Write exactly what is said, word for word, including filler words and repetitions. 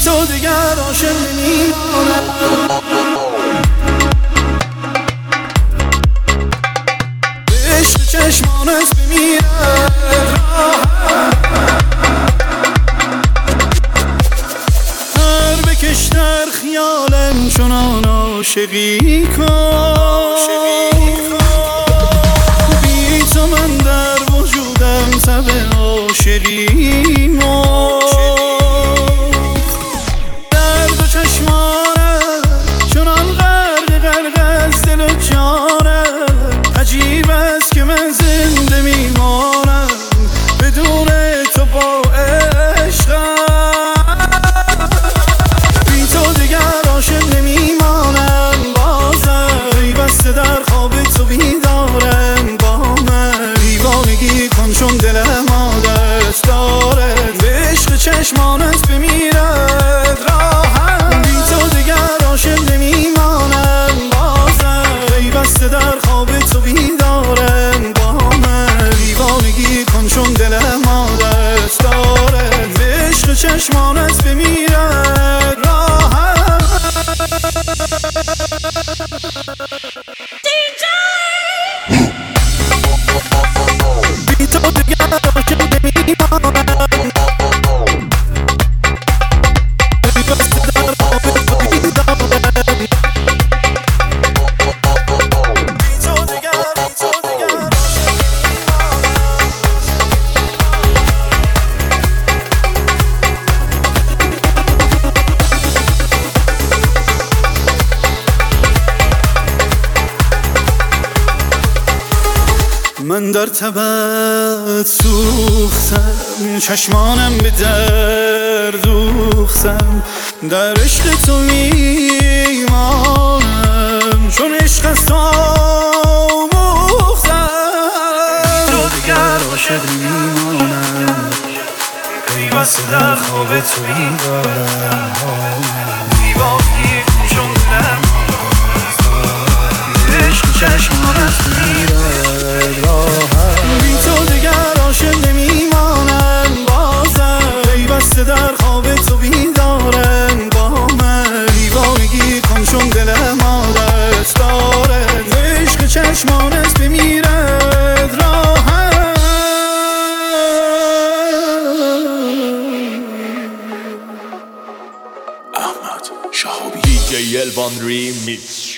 تو دیگر عاشق نمیمانم. به عشق چشمانت بمیرد هر بکش در خیالم چنان عاشقی کن. بی تو من در وجودم تب عاشقی مرد. درد و چشمانت چنان غرق غرق از دل و جانم. عجیب است که من زنده میمانم بدون تو با عشقم. بی تو دیگر عاشق نمیمانم بازم. بسته در خواب تو بیدارم با من. دیوانگی کن چون دلم عادت دارد به عشق چشمانت بمیرد راحت. بی تو دیگر عاشق نمیمانم بازم. بسته در خواب تو بیدارم با من. دیوانگی کن چون دلم عادت دارد به عشق چشمانت بمیرد راحت. بی تو دیگر عاشق نمیمانم. بسته در خواب تو بیدارم. بی تو دیگر بی تو دیگر من در تبت سوختم. چشمانم به در دوختم. در عشق تو میمانم چون عشق از تو آموختم. تو دیگر عاشق نمیمانم. پیوسته در خواب تو بیدارم. دیوانگی کن چون دلم عشق چشمانت میرد راحت. بی تو دیگر عاشق نمیمانم بازم. پیوسته در خواب تو بیدارم با من. دیوانگی کن چون دلم عادت دارد به عشق چشمانت بمیرد راحت. احمد شهابی دی جی الوان ریمیکس.